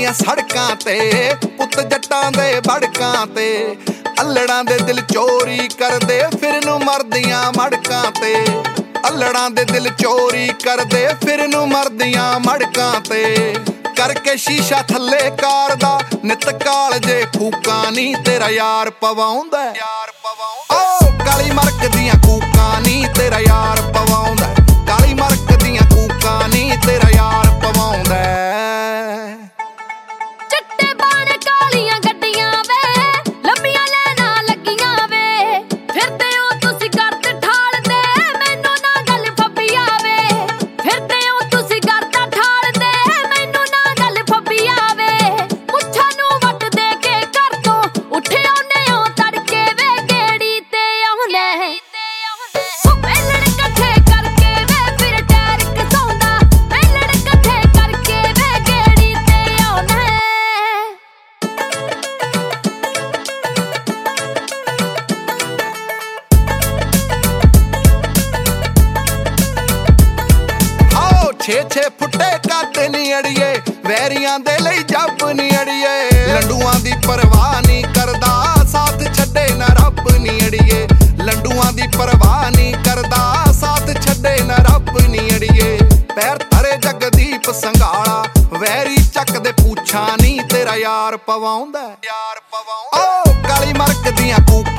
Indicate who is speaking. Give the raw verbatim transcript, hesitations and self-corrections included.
Speaker 1: ਫਿਰਦੀਆਂ ਸੜਕਾਂ ਤੇ ਪੁੱਤ ਜੱਟਾਂ ਦੇ ਬੜਕਾਂ ਤੇ ਅਲੜਾਂ ਦੇ ਦਿਲ ਚੋਰੀ ਕਰਦੇ ਫਿਰ ਨੂੰ ਮਰਦੀਆਂ ਮੜਕਾਂ ਤੇ ਅਲੜਾਂ ਦੇ ਦਿਲ ਚੋਰੀ ਕਰਦੇ ਫਿਰ ਨੂੰ ਮਰਦੀਆਂ ਮੜਕਾਂ ਤੇ ਕਰਕੇ ਸ਼ੀਸ਼ਾ ਥੱਲੇ ਕਾਰ ਦਾ ਨਿਤ ਕਾਲ ਜੇ ਫੂਕਾਂ ਨੀ ਤੇਰਾ ਯਾਰ ਪਵਾਉਂਦਾ ਯਾਰ ਪਵਾਉਂਦਾ ਓ ਕਾਲੀ ਮਰਕ ਦੀਆਂ ਕੂਕਾਂ ਨੀ ਤੇਰਾ ਯਾਰ ਪਵਾਉਂਦਾ ਕਾਲੀ ਮਰਕ ਦੀਆਂ ਕੂਕਾਂ ਨੀ ਤੇਰਾ ਯਾਰ ਪਵਾਉਂਦਾ
Speaker 2: ਚਿੱਟੇ ਬਾਣੇ ਕਾਲੀਆਂ ਗੱਡੀਆਂ ਵੇ ਲੰਮੀਆਂ ਲੈਣਾ ਲੱਗੀਆਂ ਵੇ ਫਿਰਦੇ ਹੋ ਤੁਸੀਂ ਗਰਦ ਠਾਲਦੇ ਮੈਨੂੰ ਨਾ ਗੱਲ ਫੱਬੀ ਆਵੇ ਫਿਰਦੇ ਹੋ ਤੁਸੀਂ ਗਰਦ ਠਾਲਦੇ ਮੈਨੂੰ ਨਾ ਗੱਲ ਫੱਬੀ ਆਵੇ ਪੁੱਛਾਂ ਨੂੰ ਵੱਟ ਦੇ ਕੇ ਘਰ ਤੋਂ ਉੱਠੇ ਆਉਂਦੇ ਹੋ ਤੜਕੇ ਵੇ ਗੇੜੀ ਤੇ ਆਉਂਦੇ ਪਹਿਲਣ ਇਕੱਠੇ ਕਰਕੇ ਵੇ ਫਿਰ ਟੈਰ ਕਸਾਉਂਦਾ ਪਹਿਲਣ ਇਕੱਠੇ ਕਰਕੇ ਵੇ ਗੇੜੀ ਤੇ ਆਉਂਦੇ
Speaker 1: ਆਓ ਛੇ ਛੇ ਫੁੱਟੇ ਕੱਦ ਨੀ ਅੜੀਏ ਵੈਰੀਆਂ ਦੇ ਲਈ ਜੱਬ ਨੀ ਅੜੀਏ ਲੰਡੂਆਂ ਦੀ ਪਰਵਾਹ ਨਹੀਂ ਕਰਦਾ ਸਾਥ ਛੱਡੇ ਨਾ ਰੱਬ ਨੀ ਅੜੀਏ ਲੰਡੂਆਂ ਦੀ ਪਰਵਾਹ ਨਹੀਂ ਕਰਦਾ ਸਾਥ ਛੱਡੇ ਨਾ ਰੱਬ ਨੀ ਅੜੀਏ ਪੈਰ ਧਰੇ ਜਗਦੀਪ ਸੰਘਾਲਾ ਵੈਰੀ ਚੱਕਦੇ ਪੁੱਛਾਂ ਨੀ ਤੇਰਾ ਯਾਰ ਪਵਾਉਂਦਾ ਯਾਰ ਪਵਾਉਂਦਾ ਓ ਕਾਲੀ ਮਰਕ ਦੀਆਂ ਕੂਕਾਂ